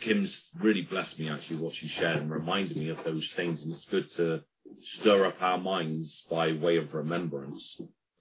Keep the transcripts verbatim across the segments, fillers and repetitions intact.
Kim's really blessed me, actually, what she shared and reminded me of those things. And it's good to stir up our minds by way of remembrance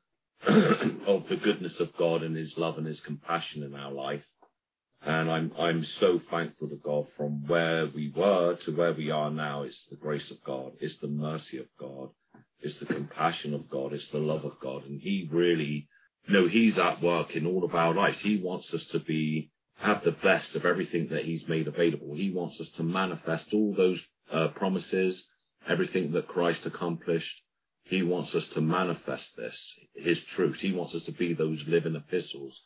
of the goodness of God and his love and his compassion in our life. And I'm I'm so thankful to God from where we were to where we are now. It's the grace of God. It's the mercy of God. It's the compassion of God. It's the love of God. And he really, you know, he's at work in all of our lives. He wants us to be, have the best of everything that he's made available. He wants us to manifest all those uh, promises, everything that Christ accomplished. He wants us to manifest this, his truth. He wants us to be those living epistles.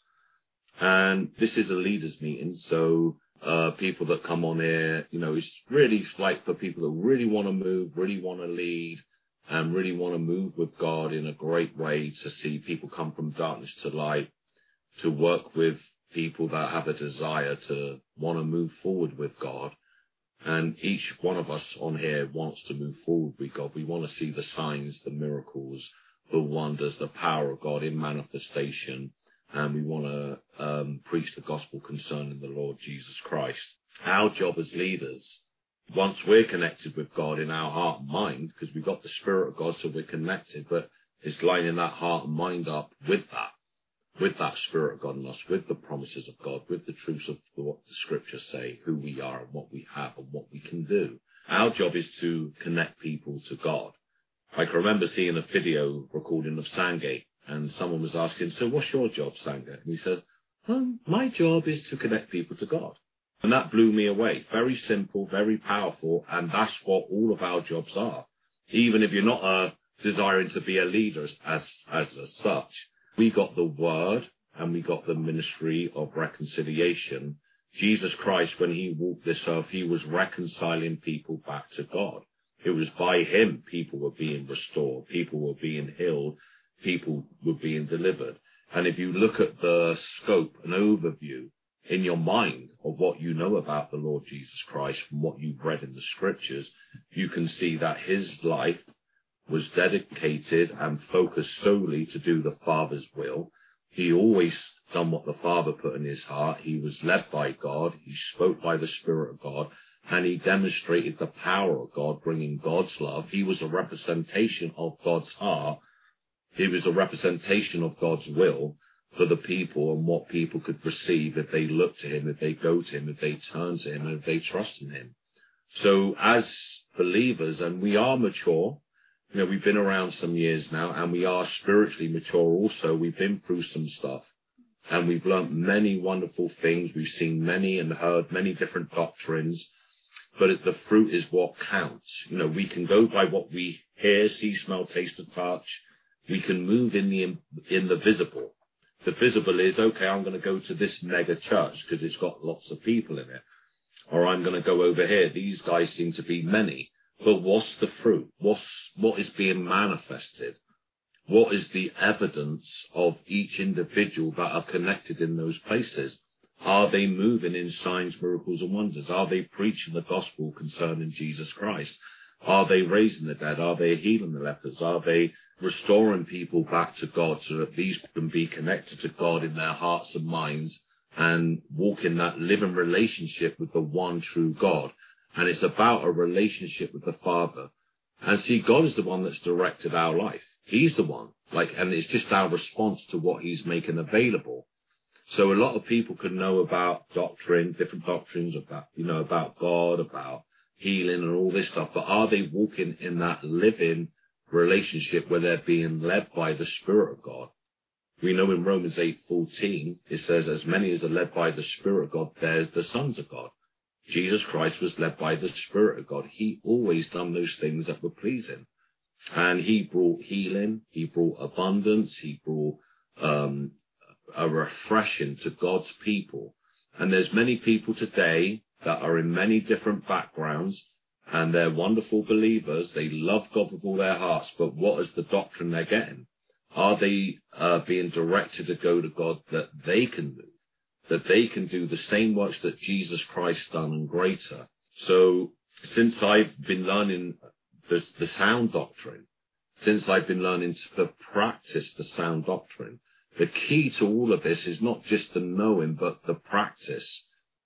And this is a leaders meeting, so uh, people that come on here, you know, it's really like for people that really want to move, really want to lead, and really want to move with God in a great way, to see people come from darkness to light, to work with people that have a desire to want to move forward with God. And each one of us on here wants to move forward with God. We want to see the signs, the miracles, the wonders, the power of God in manifestation. And we want to um, preach the gospel concerning the Lord Jesus Christ. Our job as leaders, once we're connected with God in our heart and mind, because we've got the Spirit of God, so we're connected, but it's lining that heart and mind up with that, with that Spirit of God in us, with the promises of God, with the truths of what the Scriptures say, who we are and what we have and what we can do. Our job is to connect people to God. I can remember seeing a video recording of Sangay, and someone was asking, so what's your job, Sangha? And he said, um, my job is to connect people to God. And that blew me away. Very simple, very powerful, and that's what all of our jobs are. Even if you're not uh, desiring to be a leader as, as, as such, we got the word and we got the ministry of reconciliation. Jesus Christ, when he walked this earth, he was reconciling people back to God. It was by him people were being restored, people were being healed, people were being delivered. And if you look at the scope and overview in your mind of what you know about the Lord Jesus Christ from what you've read in the Scriptures, you can see that his life was dedicated and focused solely to do the Father's will. He always done what the Father put in his heart. He was led by God. He spoke by the Spirit of God. And he demonstrated the power of God, bringing God's love. He was a representation of God's heart. He was a representation of God's will for the people and what people could receive if they look to him, if they go to him, if they turn to him, and if they trust in him. So as believers, and we are mature, you know, we've been around some years now, and we are spiritually mature also. We've been through some stuff, and we've learnt many wonderful things. We've seen many and heard many different doctrines, but the fruit is what counts. You know, we can go by what we hear, see, smell, taste, and touch. We can move in the in the visible. The visible is, okay, I'm going to go to this mega church because it's got lots of people in it. Or I'm going to go over here. These guys seem to be many. But what's the fruit? What's, what is being manifested? What is the evidence of each individual that are connected in those places? Are they moving in signs, miracles, and wonders? Are they preaching the gospel concerning Jesus Christ? Are they raising the dead? Are they healing the lepers? Are they restoring people back to God so that these can be connected to God in their hearts and minds and walk in that living relationship with the one true God? And it's about a relationship with the Father. And see, God is the one that's directed our life. He's the one. Like, and it's just our response to what he's making available. So a lot of people can know about doctrine, different doctrines about, you know, about God, about healing and all this stuff, but are they walking in that living relationship where they're being led by the Spirit of God? We know in Romans eight fourteen, it says, as many as are led by the Spirit of God, there's the sons of God. Jesus Christ was led by the Spirit of God. He always done those things that were pleasing. And he brought healing, he brought abundance, he brought um, a refreshing to God's people. And there's many people today that are in many different backgrounds, and they're wonderful believers. They love God with all their hearts, but what is the doctrine they're getting? Are they uh, being directed to go to God that they can move, that they can do the same works that Jesus Christ done and greater? So since I've been learning the, the sound doctrine, since I've been learning to practice the sound doctrine, the key to all of this is not just the knowing, but the practice.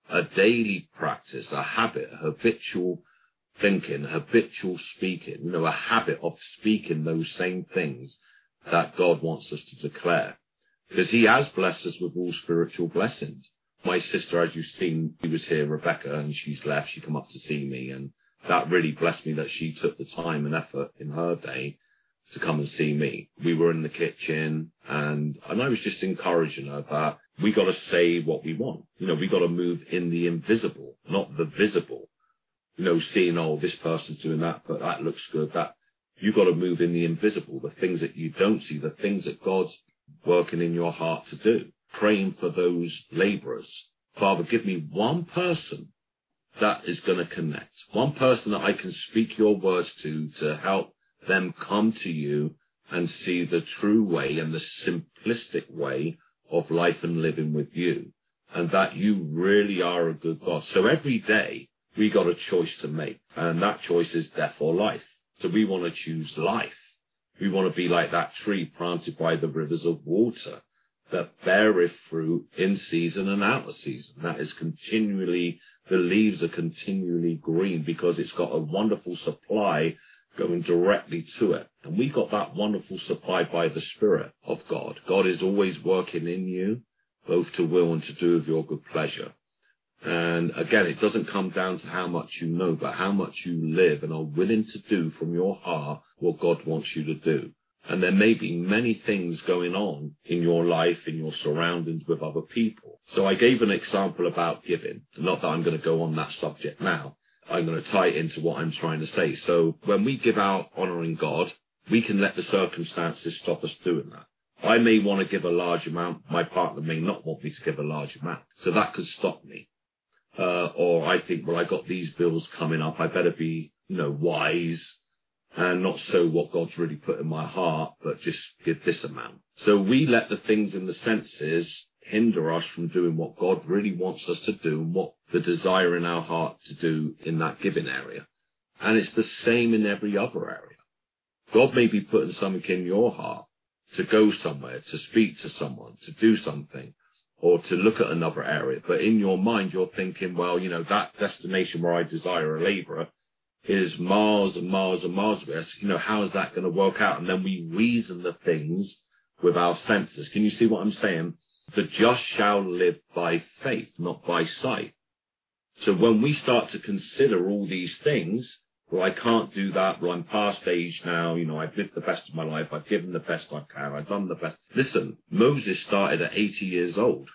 a daily practice, a habit, a habitual thinking, habitual speaking, you know, a habit of speaking those same things that God wants us to declare. Because he has blessed us with all spiritual blessings. My sister, as you've seen, she was here, Rebecca, and she's left. She come up to see me, and that really blessed me that she took the time and effort in her day to come and see me. We were in the kitchen, and, and I was just encouraging her that we got to say what we want. You know, we got to move in the invisible, not the visible. You know, seeing, oh, this person's doing that, but that looks good. That you got to move in the invisible, the things that you don't see, the things that God's working in your heart to do. Praying for those laborers. Father, give me one person that is going to connect, one person that I can speak your words to, to help them come to you and see the true way and the simplistic way of life and living with you, and that you really are a good God. So every day we got a choice to make, and that choice is death or life. So we want to choose life. We want to be like that tree planted by the rivers of water that beareth fruit in season and out of season. That is continually, the leaves are continually green because it's got a wonderful supply going directly to it. And we got that wonderful supply by the Spirit of God. God is always working in you, both to will and to do of your good pleasure. And again, it doesn't come down to how much you know, but how much you live and are willing to do from your heart what God wants you to do. And there may be many things going on in your life, in your surroundings with other people. So I gave an example about giving. Not that I'm going to go on that subject now. I'm going to tie it into what I'm trying to say. So when we give out honoring God, we can let the circumstances stop us doing that. I may want to give a large amount. My partner may not want me to give a large amount. So that could stop me. Uh, or I think, well, I got these bills coming up. I better be, you know, wise and not sow what God's really put in my heart, but just give this amount. So we let the things in the senses hinder us from doing what God really wants us to do and what the desire in our heart to do in that giving area. And it's the same in every other area. God may be putting something in your heart to go somewhere, to speak to someone, to do something, or to look at another area. But in your mind, you're thinking, well, you know, that destination where I desire a laborer is miles and miles and miles away. So, you know, how is that going to work out? And then we reason the things with our senses. Can you see what I'm saying? The just shall live by faith, not by sight. So when we start to consider all these things, well, I can't do that. Well, I'm past age now. You know, I've lived the best of my life. I've given the best I can. I've done the best. Listen, Moses started at eighty years old.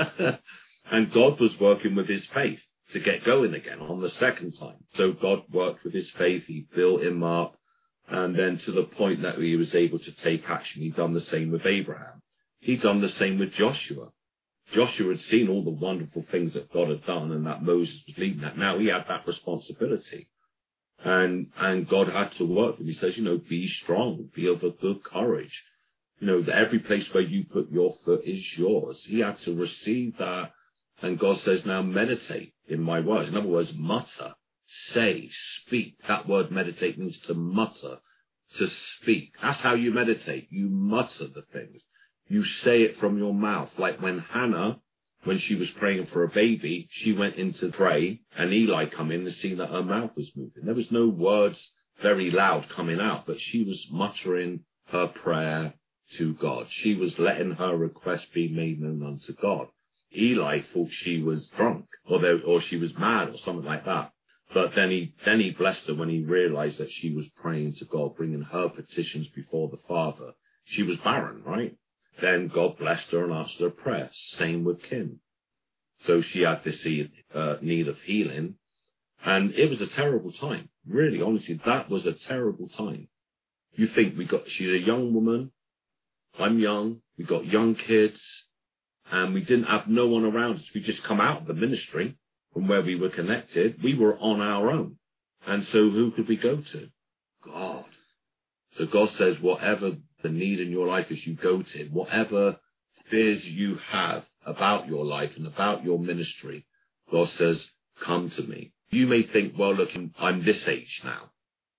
And God was working with his faith to get going again on the second time. So God worked with his faith. He built him up. And then to the point that he was able to take action, he done the same with Abraham. He done the same with Joshua. Joshua had seen all the wonderful things that God had done and that Moses was leading that. Now he had that responsibility. And and God had to work with him. He says, you know, be strong, be of a good courage. You know, that every place where you put your foot is yours. He had to receive that. And God says, now meditate in my words. In other words, mutter, say, speak. That word meditate means to mutter, to speak. That's how you meditate. You mutter the things. You say it from your mouth. Like when Hannah, when she was praying for a baby, she went in to pray, and Eli come in to see that her mouth was moving. There was no words very loud coming out, but she was muttering her prayer to God. She was letting her request be made known unto God. Eli thought she was drunk, or there, or she was mad, or something like that. But then he then he blessed her when he realized that she was praying to God, bringing her petitions before the Father. She was barren, right? Then God blessed her and answered her prayer. Same with Kim. So she had this uh, need of healing, and it was a terrible time. Really, honestly, that was a terrible time. You think we got? She's a young woman. I'm young. We got young kids. And we didn't have no one around us. We just come out of the ministry from where we were connected. We were on our own. And so who could we go to? God. So God says, whatever the need in your life is, you go to him. Whatever fears you have about your life and about your ministry, God says, come to me. You may think, well, look, I'm this age now.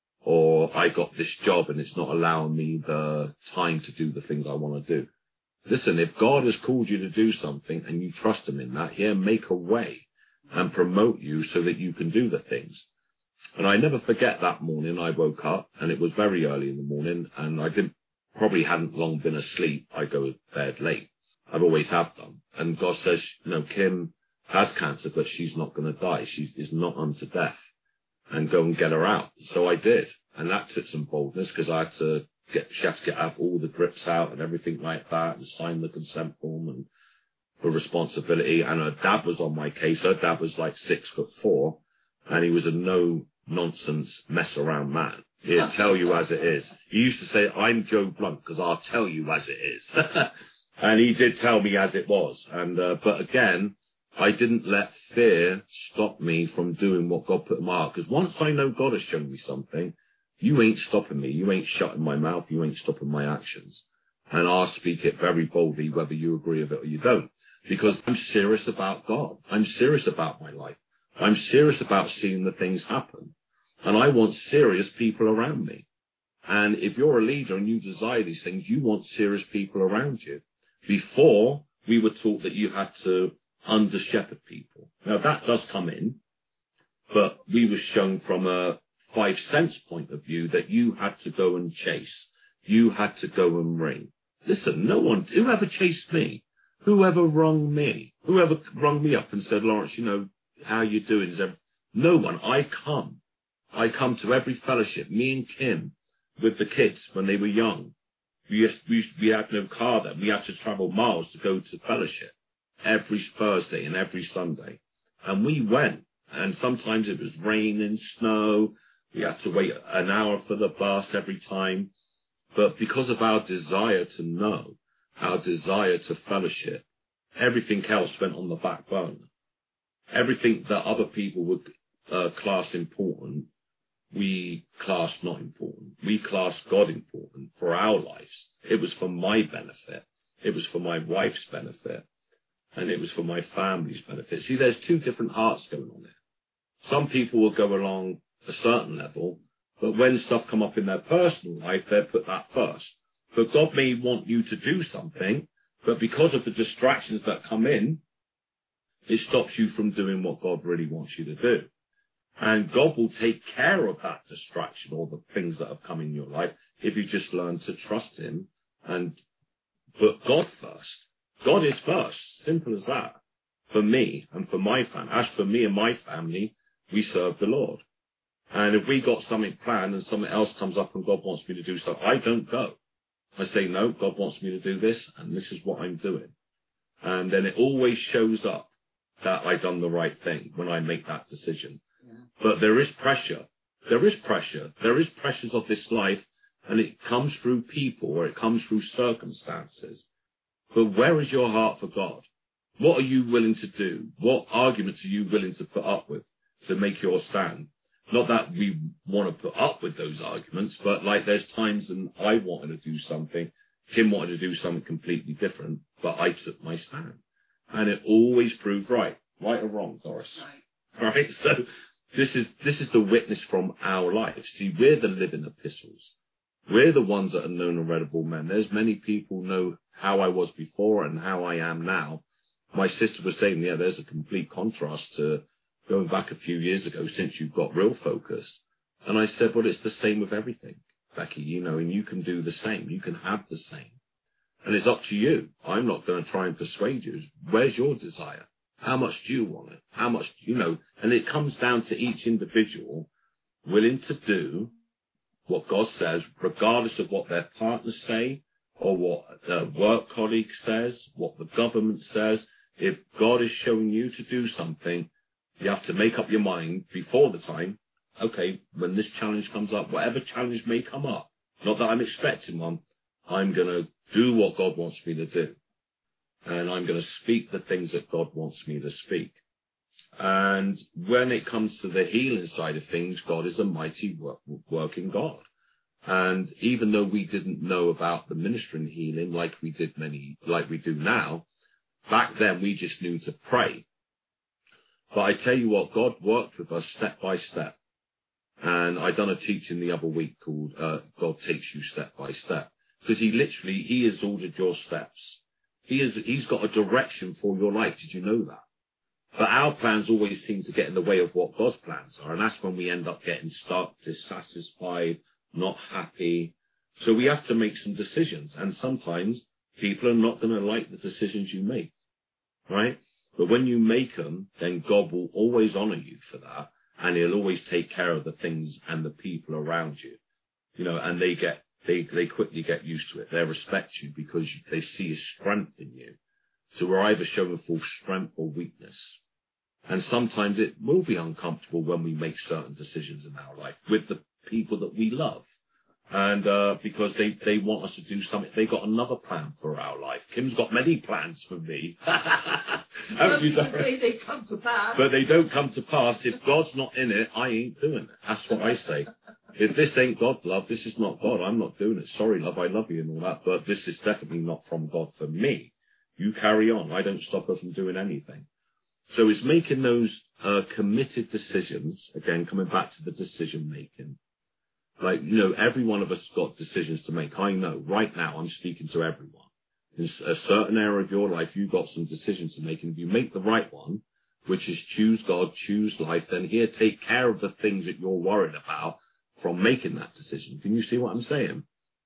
Or I got this job and it's not allowing me the time to do the things I want to do. Listen, if God has called you to do something and you trust him in that, he'll make a way. and promote you so that you can do the things. And I never forget that morning I woke up, and it was very early in the morning, and I didn't, probably hadn't long been asleep. I go to bed late. I've always have done. And God says, you know, Kim has cancer, but she's not going to die. She is not unto death. And go and get her out. So I did. And that took some boldness, because I had to get, she had to get out all the drips out and everything like that, and sign the consent form and for responsibility. And her dad was on my case. Her dad was like six foot four, and he was a no nonsense mess around man. He'll tell you as it is. He used to say, I'm Joe Blunt, because I'll tell you as it is. And he did tell me as it was. And, uh, but again, I didn't let fear stop me from doing what God put in my heart. Because once I know God has shown me something, you ain't stopping me. You ain't shutting my mouth. You ain't stopping my actions. And I'll speak it very boldly, whether you agree with it or you don't. Because I'm serious about God. I'm serious about my life. I'm serious about seeing the things happen. And I want serious people around me. And if you're a leader and you desire these things, you want serious people around you. Before, we were taught that you had to under-shepherd people. Now, that does come in, but we were shown from a five sense point of view that you had to go and chase. You had to go and ring. Listen, no one, whoever chased me, whoever rung me, whoever rung me up and said, Lawrence, you know, how you doing? Is no one. I come. I come to every fellowship. Me and Kim, with the kids when they were young. We, used, we, we had no car then. We had to travel miles to go to fellowship every Thursday and every Sunday. And we went. And sometimes it was rain and snow. We had to wait an hour for the bus every time. But because of our desire to know, our desire to fellowship, everything else went on the back burner. Everything that other people would uh, class important, we class not important. We class God important for our lives. It was for my benefit. It was for my wife's benefit. And it was for my family's benefit. See, there's two different hearts going on there. Some people will go along a certain level, but when stuff come up in their personal life, they'll put that first. But God may want you to do something, but because of the distractions that come in, it stops you from doing what God really wants you to do. And God will take care of that distraction or the things that have come in your life if you just learn to trust him and put God first. God is first. Simple as that. For me and for my family. As for me and my family, we serve the Lord. And if we got something planned and something else comes up and God wants me to do something, I don't go. I say, no, God wants me to do this, and this is what I'm doing. And then it always shows up that I've done the right thing when I make that decision. Yeah. But there is pressure. There is pressure. There is pressures of this life, and it comes through people or it comes through circumstances. But where is your heart for God? What are you willing to do? What arguments are you willing to put up with to make your stand? Not that we want to put up with those arguments, but like there's times when I wanted to do something, Kim wanted to do something completely different, but I took my stand. And it always proved right. Right or wrong, Doris? Right. Right? So this is this is the witness from our lives. See, we're the living epistles. We're the ones that are known and read of all men. There's many people know how I was before and how I am now. My sister was saying, yeah, there's a complete contrast to going back a few years ago since you've got real focus. And I said, well, it's the same with everything, Becky, you know, and you can do the same. You can have the same. And it's up to you. I'm not going to try and persuade you. Where's your desire? How much do you want it? How much, you know, and it comes down to each individual willing to do what God says, regardless of what their partners say or what their work colleague says, what the government says. If God is showing you to do something, you have to make up your mind before the time, okay, when this challenge comes up, whatever challenge may come up, not that I'm expecting one, I'm going to do what God wants me to do. And I'm going to speak the things that God wants me to speak. And when it comes to the healing side of things, God is a mighty work, working God. And even though we didn't know about the ministry and healing like we did many, like we do now, back then we just knew to pray. But I tell you what, God worked with us step by step. And I done a teaching the other week called uh, God Takes You Step by Step. Because he literally, he has ordered your steps. He is, he's got a direction for your life. Did you know that? But our plans always seem to get in the way of what God's plans are. And that's when we end up getting stuck, dissatisfied, not happy. So we have to make some decisions. And sometimes people are not going to like the decisions you make, right? But when you make them, then God will always honor you for that. And he'll always take care of the things and the people around you, you know, and they get, they, they quickly get used to it. They respect you because they see a strength in you. So we're either showing full strength or weakness. And sometimes it will be uncomfortable when we make certain decisions in our life with the people that we love. And uh, because they, they want us to do something. They got another plan for our life. Kim's got many plans for me. Haven't you, Darren? They come to pass. But they don't come to pass. If God's not in it, I ain't doing it. That's what I say. If this ain't God, love, this is not God. I'm not doing it. Sorry, love, I love you and all that. But this is definitely not from God for me. You carry on. I don't stop her from doing anything. So it's making those uh, committed decisions, again, coming back to the decision making. Like, you know, every one of us has got decisions to make. I know right now I'm speaking to everyone. In a certain area of your life, you've got some decisions to make. And if you make the right one, which is choose God, choose life, then here, take care of the things that you're worried about from making that decision. Can you see what I'm saying?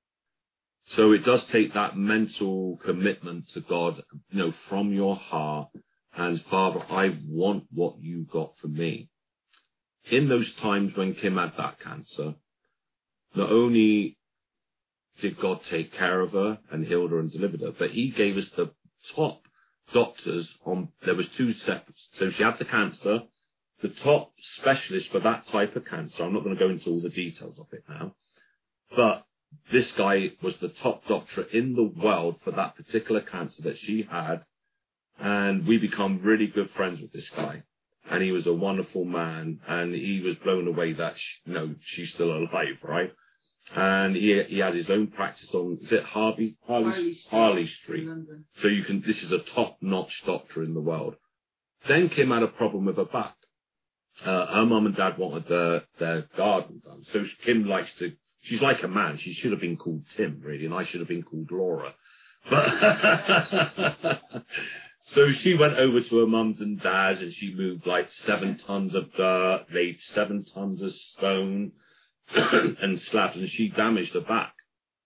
So it does take that mental commitment to God, you know, from your heart. And Father, I want what you got for me. In those times when Kim had that cancer, not only did God take care of her and healed her and delivered her, but he gave us the top doctors on, there was two separate, so she had the cancer, the top specialist for that type of cancer. I'm not going to go into all the details of it now, but this guy was the top doctor in the world for that particular cancer that she had. And we become really good friends with this guy. And he was a wonderful man. And he was blown away that, she, you know, she's still alive, right? And he he had his own practice on, is it Harvey? Harley, Harley Street. Harley Street. So you can, this is a top-notch doctor in the world. Then Kim had a problem with her back. Uh, her mum and dad wanted their, their garden done. So Kim likes to, she's like a man. She should have been called Tim, really, and I should have been called Laura. But so she went over to her mum's and dad's, and she moved like seven tons of dirt, laid seven tons of stone and slabs, and she damaged her back.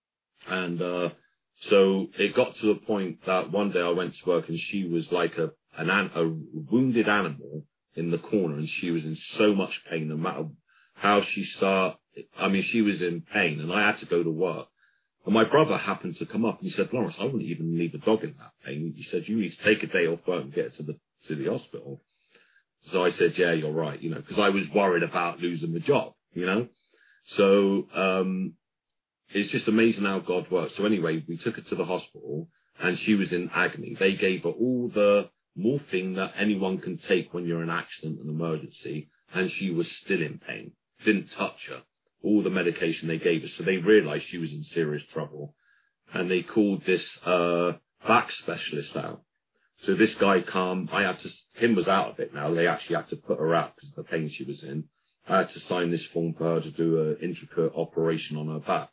And uh, so it got to the point that one day I went to work, and she was like a an, a wounded animal in the corner, and she was in so much pain, no matter how she saw. I mean, she was in pain, and I had to go to work. And my brother happened to come up and he said, Lawrence, I wouldn't even leave a dog in that pain. He said, you need to take a day off work and get it to the, to the hospital. So I said, yeah, you're right, you know, because I was worried about losing the job, you know. So um, it's just amazing how God works. So anyway, we took her to the hospital and she was in agony. They gave her all the morphine that anyone can take when you're in an accident and emergency, and she was still in pain, didn't touch her. All the medication they gave us. So they realized she was in serious trouble. And they called this uh, back specialist out. So this guy come, I had to, Kim was out of it now. They actually had to put her out because of the pain she was in. I had to sign this form for her to do an intricate operation on her back.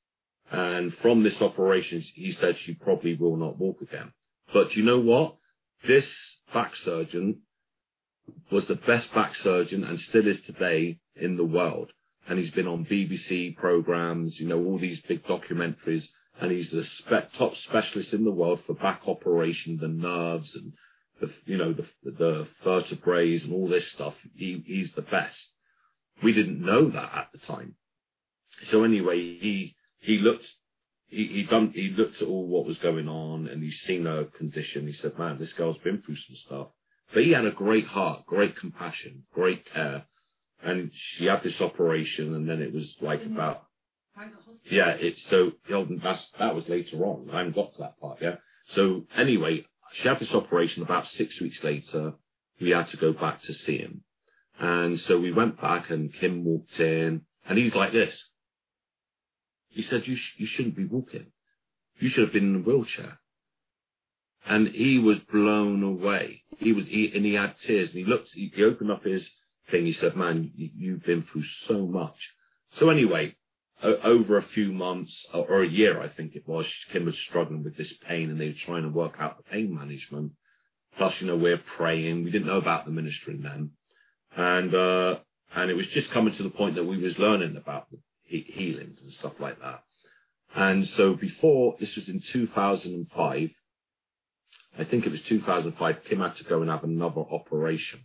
And from this operation, he said she probably will not walk again. But you know what? This back surgeon was the best back surgeon and still is today in the world. And he's been on B B C programs, you know, all these big documentaries. And he's the spe- top specialist in the world for back operations and nerves and, the, you know, the, the vertebrae and all this stuff. He, he's the best. We didn't know that at the time. So anyway, he he looked, he he done, he looked at all what was going on, and he's seen her condition. He said, "Man, this girl's been through some stuff." But he had a great heart, great compassion, great care. And she had this operation, and then it was like mm-hmm. about, yeah, it's so, that's, that was later on. I haven't got to that part yet. So anyway, she had this operation. About six weeks later, we had to go back to see him. And so we went back, and Kim walked in, and he's like this. He said, you, sh- you shouldn't be walking. You should have been in a wheelchair. And he was blown away. He was, he, and he had tears, and he looked, he, he opened up his thing. He said, man, you, you've been through so much. So anyway, o- over a few months or, or a year, I think it was, Kim was struggling with this pain, and they were trying to work out the pain management. Plus, you know, we're praying. We didn't know about the ministry then. And, uh, and it was just coming to the point that we was learning about the he- healings and stuff like that. And so before, this was in two thousand five, I think it was two thousand five, Kim had to go and have another operation.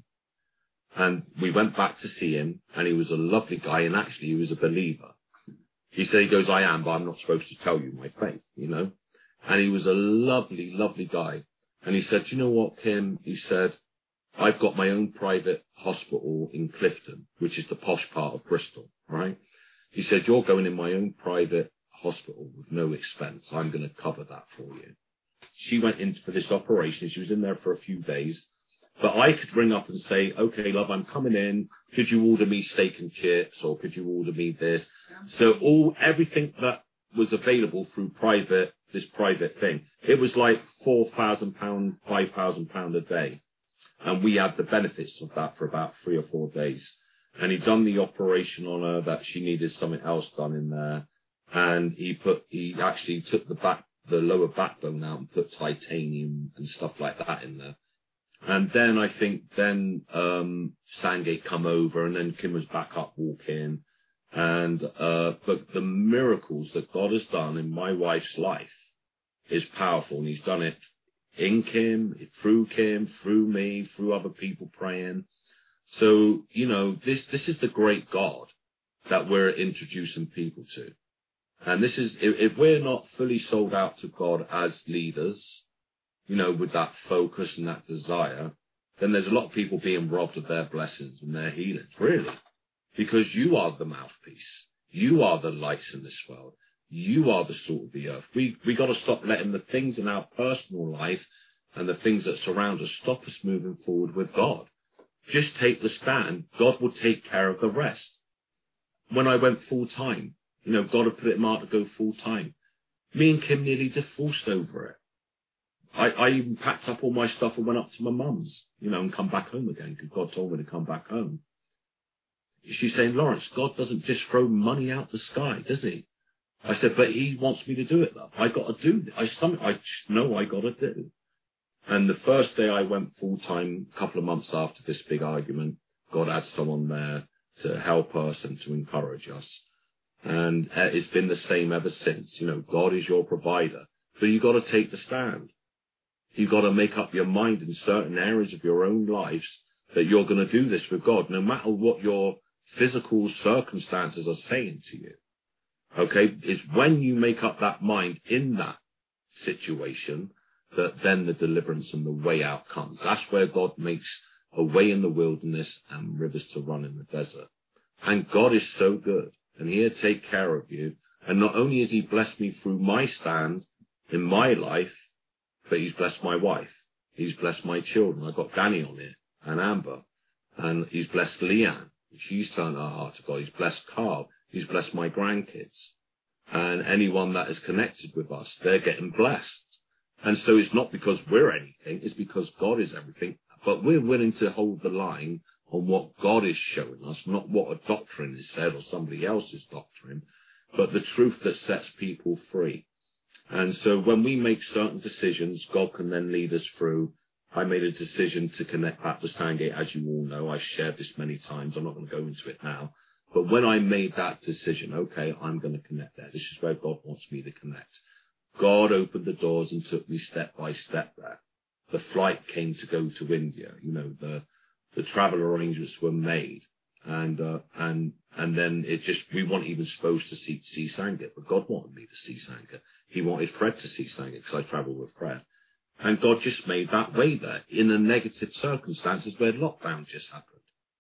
And we went back to see him, and he was a lovely guy, and actually he was a believer. He said, he goes, I am, but I'm not supposed to tell you my faith, you know. And he was a lovely, lovely guy. And he said, you know what, Kim? He said, I've got my own private hospital in Clifton, which is the posh part of Bristol, right? He said, you're going in my own private hospital with no expense. I'm going to cover that for you. She went in for this operation. She was in there for a few days. But I could ring up and say, okay, love, I'm coming in. Could you order me steak and chips, or could you order me this? So all everything that was available through private, this private thing, it was like four thousand pounds, five thousand pounds a day. And we had the benefits of that for about three or four days. And he'd done the operation on her that she needed something else done in there. And he put, he actually took the back, the lower backbone out and put titanium and stuff like that in there. And then I think then um, Sangate come over, and then Kim was back up walking. And uh, but the miracles that God has done in my wife's life is powerful, and He's done it in Kim, through Kim, through me, through other people praying. So you know, this this is the great God that we're introducing people to. And this is if, if we're not fully sold out to God as leaders, you know, with that focus and that desire, then there's a lot of people being robbed of their blessings and their healings, really. Because you are the mouthpiece. You are the lights in this world. You are the salt of the earth. We we got to stop letting the things in our personal life and the things that surround us stop us moving forward with God. Just take the stand. God will take care of the rest. When I went full time, you know, God had put it in my heart to go full time. Me and Kim nearly divorced over it. I, I even packed up all my stuff and went up to my mum's, you know, and come back home again because God told me to come back home. She's saying, Lawrence, God doesn't just throw money out the sky, does He? I said, but He wants me to do it, though. I got to do it. I, something I just know I got to do. And the first day I went full time, a couple of months after this big argument, God had someone there to help us and to encourage us. And it's been the same ever since. You know, God is your provider, but you got to take the stand. You've got to make up your mind in certain areas of your own lives that you're going to do this with God, no matter what your physical circumstances are saying to you. Okay? It's when you make up that mind in that situation that then the deliverance and the way out comes. That's where God makes a way in the wilderness and rivers to run in the desert. And God is so good, and He'll take care of you. And not only has He blessed me through my stand in my life, but He's blessed my wife. He's blessed my children. I've got Danny on it and Amber. And He's blessed Leanne. She's turned her heart to God. He's blessed Carl. He's blessed my grandkids. And anyone that is connected with us, they're getting blessed. And so it's not because we're anything. It's because God is everything. But we're willing to hold the line on what God is showing us, not what a doctrine is said or somebody else's doctrine, but the truth that sets people free. And so when we make certain decisions, God can then lead us through. I made a decision to connect back with Sandgate, as you all know. I've shared this many times. I'm not going to go into it now. But when I made that decision, okay, I'm going to connect there. This is where God wants me to connect. God opened the doors and took me step by step there. The flight came to go to India. You know, the the travel arrangements were made. And uh, and and then it just, we weren't even supposed to see, see Sangha, but God wanted me to see Sangha. He wanted Fred to see Sangha because I travel with Fred. And God just made that way there in a negative circumstances where lockdown just happened.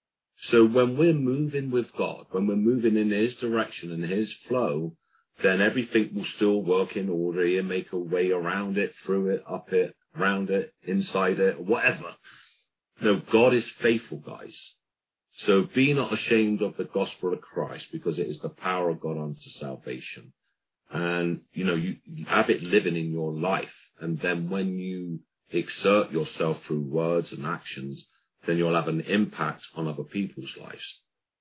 So when we're moving with God, when we're moving in His direction and His flow, then everything will still work in order. He'll make a way around it, through it, up it, around it, inside it, whatever. No, God is faithful, guys. So be not ashamed of the gospel of Christ, because it is the power of God unto salvation. And, you know, you, you have it living in your life. And then when you exert yourself through words and actions, then you'll have an impact on other people's lives.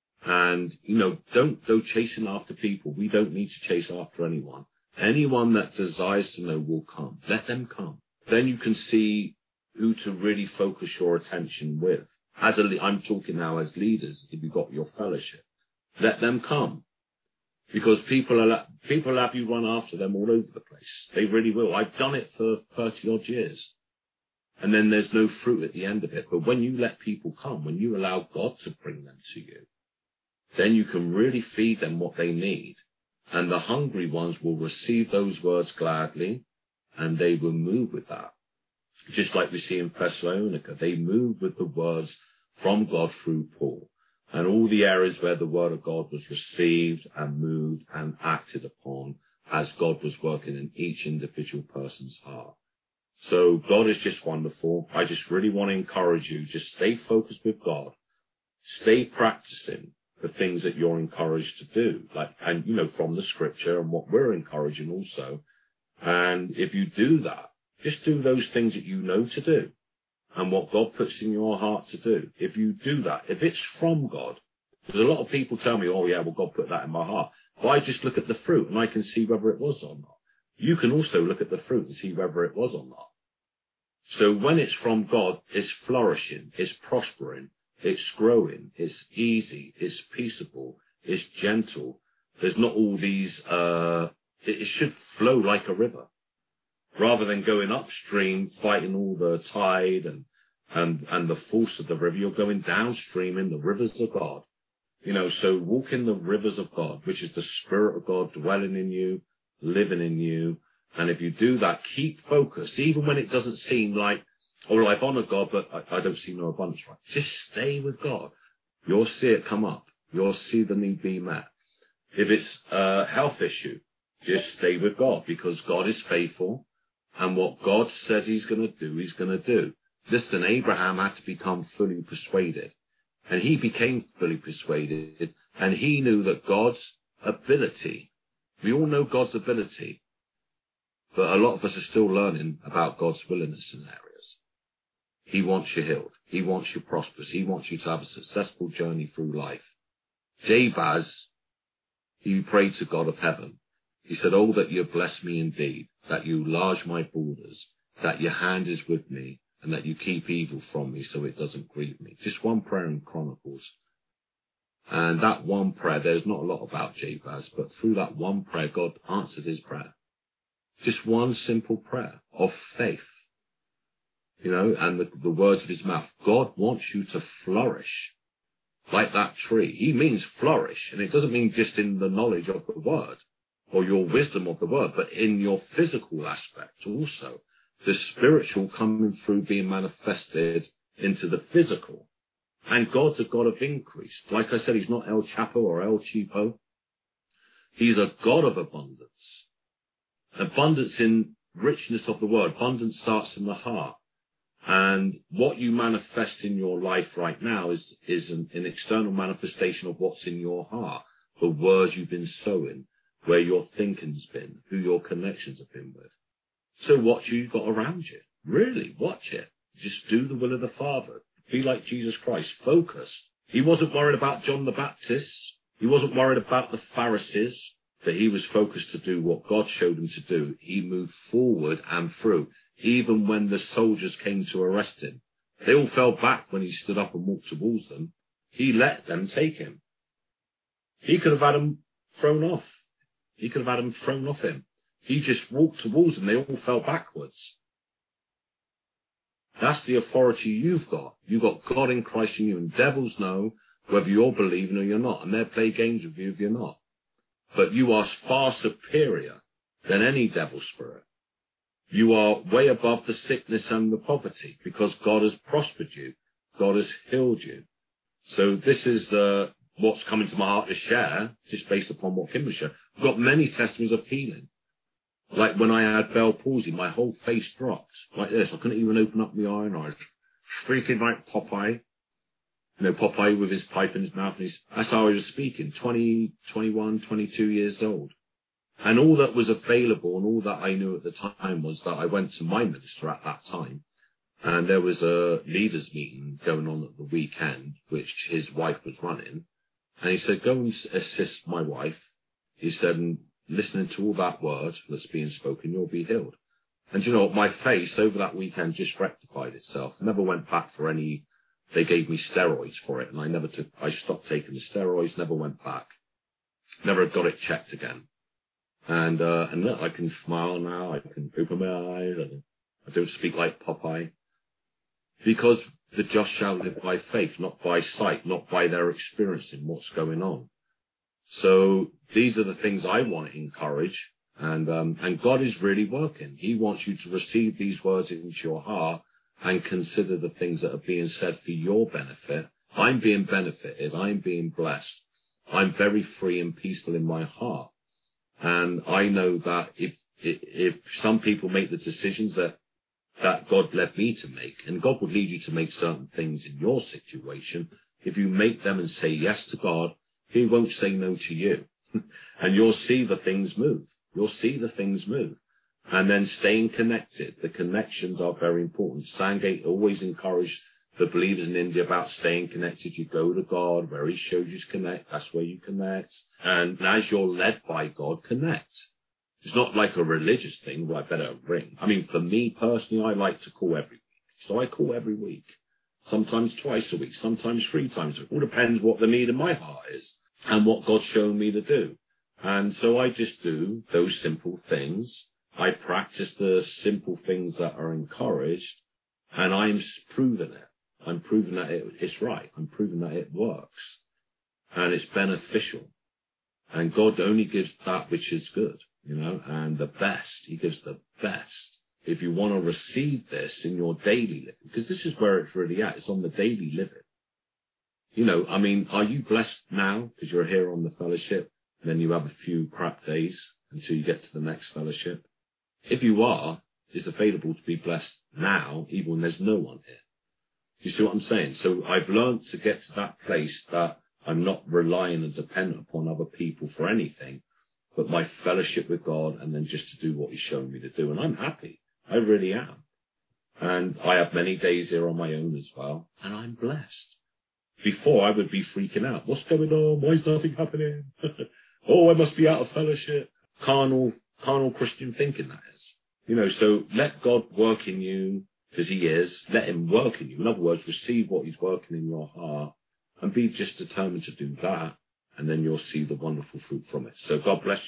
And, you know, don't go chasing after people. We don't need to chase after anyone. Anyone that desires to know will come. Let them come. Then you can see who to really focus your attention with. As a, I'm talking now as leaders, if you've got your fellowship, let them come. Because people are, people have you run after them all over the place. They really will. I've done it for thirty odd years. And then there's no fruit at the end of it. But when you let people come, when you allow God to bring them to you, then you can really feed them what they need. And the hungry ones will receive those words gladly, and they will move with that. Just like we see in Thessalonica, they moved with the words from God through Paul. And all the areas where the word of God was received and moved and acted upon as God was working in each individual person's heart. So God is just wonderful. I just really want to encourage you. Just stay focused with God. Stay practicing the things that you're encouraged to do. Like, and, you know, from the scripture and what we're encouraging also. And if you do that, just do those things that you know to do and what God puts in your heart to do. If you do that, if it's from God, because a lot of people tell me, oh yeah, well, God put that in my heart. But I just look at the fruit and I can see whether it was or not. You can also look at the fruit and see whether it was or not. So when it's from God, it's flourishing, it's prospering, it's growing, it's easy, it's peaceable, it's gentle. There's not all these, uh, it, it should flow like a river. Rather than going upstream, fighting all the tide and, and, and the force of the river, you're going downstream in the rivers of God. You know, so walk in the rivers of God, which is the Spirit of God dwelling in you, living in you. And if you do that, keep focused, even when it doesn't seem like, oh, well, I've honored God, but I, I don't see no abundance, right? Just stay with God. You'll see it come up. You'll see the need be met. If it's a health issue, just stay with God, because God is faithful. And what God says he's going to do, he's going to do. Listen, Abraham had to become fully persuaded. And he became fully persuaded. And he knew that God's ability, we all know God's ability, but a lot of us are still learning about God's willingness in areas. He wants you healed. He wants you prosperous. He wants you to have a successful journey through life. Jabez, he prayed to God of heaven. He said, oh, that you bless me indeed, that you enlarge my borders, that your hand is with me, and that you keep evil from me so it doesn't grieve me. Just one prayer in Chronicles. And that one prayer, there's not a lot about Jabez, but through that one prayer, God answered his prayer. Just one simple prayer of faith, you know, and the, the words of his mouth. God wants you to flourish like that tree. He means flourish, and it doesn't mean just in the knowledge of the word or your wisdom of the word, but in your physical aspect also. The spiritual coming through being manifested into the physical. And God's a God of increase. Like I said, he's not El Chapo or El Cheapo. He's a God of abundance. Abundance in richness of the word. Abundance starts in the heart. And what you manifest in your life right now is, is an, an external manifestation of what's in your heart. The words you've been sowing, where your thinking's been, who your connections have been with. So watch who you've got around you. Really, watch it. Just do the will of the Father. Be like Jesus Christ. Focus. He wasn't worried about John the Baptist. He wasn't worried about the Pharisees. But he was focused to do what God showed him to do. He moved forward and through. Even when the soldiers came to arrest him, they all fell back when he stood up and walked towards them. He let them take him. He could have had them thrown off. He could have had them thrown off him. He just walked towards them. They all fell backwards. That's the authority you've got. You've got God in Christ in you. And devils know whether you're believing or you're not. And they'll play games with you if you're not. But you are far superior than any devil spirit. You are way above the sickness and the poverty because God has prospered you. God has healed you. So this is uh, what's coming to my heart to share, just based upon what Kim was sharing. I've got many testimonies of healing. Like when I had Bell palsy, my whole face dropped like this. I couldn't even open up my eye, and I was freaking like Popeye. You know, Popeye with his pipe in his mouth. And he's, that's how I was speaking, twenty, twenty-one, twenty-two years old. And all that was available and all that I knew at the time was that I went to my minister at that time. And there was a leaders meeting going on at the weekend, which his wife was running. And he said, go and assist my wife. He said, and listening to all that word that's being spoken, you'll be healed. And you know what? My face over that weekend just rectified itself. Never went back for any. They gave me steroids for it, and I never took. I stopped taking the steroids. Never went back. Never got it checked again. And uh, and look, I can smile now. I can open my eyes. I, I don't speak like Popeye. Because the just shall live by faith, not by sight, not by their experiencing what's going on. So these are the things I want to encourage. And um, and God is really working. He wants you to receive these words into your heart and consider the things that are being said for your benefit. I'm being benefited. I'm being blessed. I'm very free and peaceful in my heart. And I know that if if some people make the decisions that, that God led me to make, and God would lead you to make certain things in your situation, if you make them and say yes to God, He won't say no to you. And you'll see the things move. You'll see the things move. And then staying connected. The connections are very important. Sangate always encouraged the believers in India about staying connected. You go to God, where He shows you to connect. That's where you connect. And as you're led by God, connect. It's not like a religious thing where I better ring. I mean, for me personally, I like to call every week. So I call every week. Sometimes twice a week, sometimes three times a week. It all depends what the need of my heart is and what God's shown me to do. And so I just do those simple things. I practice the simple things that are encouraged, and I'm proving it. I'm proving that it, it's right. I'm proving that it works, and it's beneficial. And God only gives that which is good, you know, and the best. He gives the best. If you want to receive this in your daily living, because this is where it's really at. It's on the daily living. You know, I mean, are you blessed now because you're here on the fellowship? And then you have a few crap days until you get to the next fellowship. If you are, it's available to be blessed now, even when there's no one here. You see what I'm saying? So I've learned to get to that place that I'm not relying and dependent upon other people for anything, but my fellowship with God, and then just to do what He's shown me to do. And I'm happy. I really am. And I have many days here on my own as well, and I'm blessed. Before, I would be freaking out. What's going on? Why is nothing happening? Oh, I must be out of fellowship. Carnal, carnal Christian thinking, that is. You know, so let God work in you, because He is. Let Him work in you. In other words, receive what He's working in your heart and be just determined to do that, and then you'll see the wonderful fruit from it. So God bless you.